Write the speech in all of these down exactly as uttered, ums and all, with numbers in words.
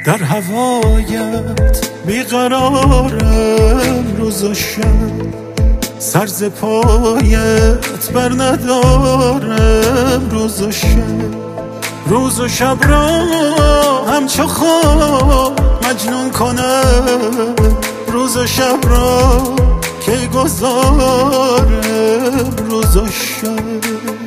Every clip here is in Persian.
در هوایت بیقرارم روز و شب، سر ز پایت بر ندارم روز و شب. روز و شب را همچو خواب مجنون کنم، روز و شب را کی گذارم روز و شب.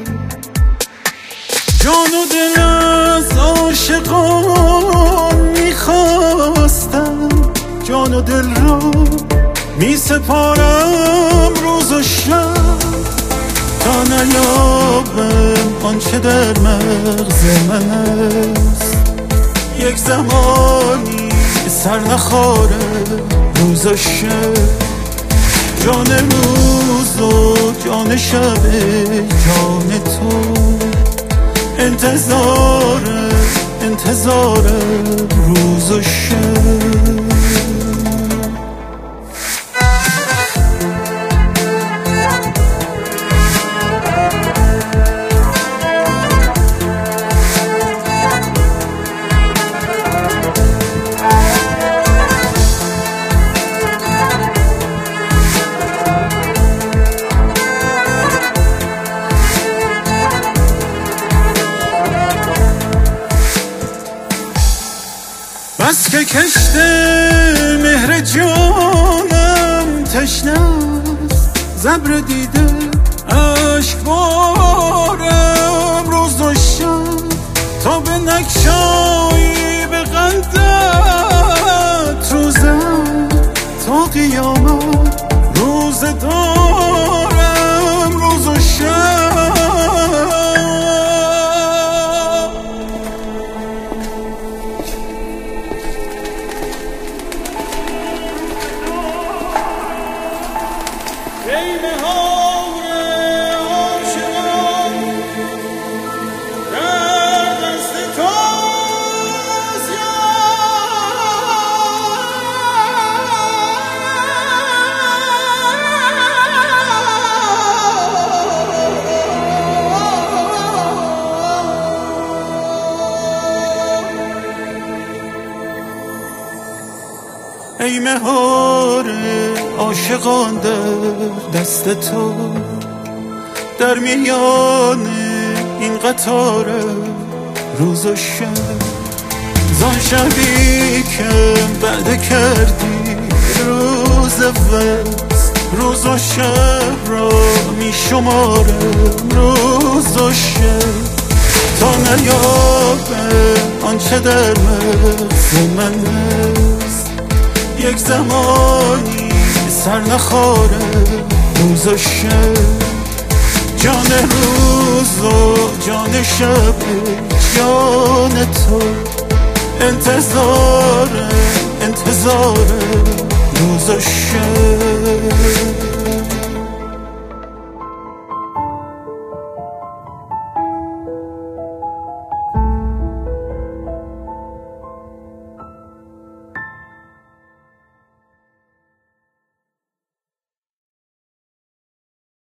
جان و دل از عاشقان میخواستم، جان و دل را می سپارم روز و شب، تا نیابم آنچه در مغز من است. یک زمانی سر نخارم روز و شب، جان روز و جان شب جان تو. انتظارم انتظارم روز و شب. بس که کشت مهر جانم تشنه است، زبر دیده اشک بارم روز و شب، تا به نگشایی به قندت روزم، تا قیامت روز دارم روز و شب. ای مهار عاشقان در دست تاست ای مهار عاشقان در دست تو، در میان این قطار روز و شب. زان شبی که بعد کردی روز وصل، روز و شب را می شمارم روز و شب، تا نیابم آنچه در مغز من است. یک زمانی سر نخارم روز و شب، جان روز و جان شب جان تو. انتظارم انتظارم روز و شب.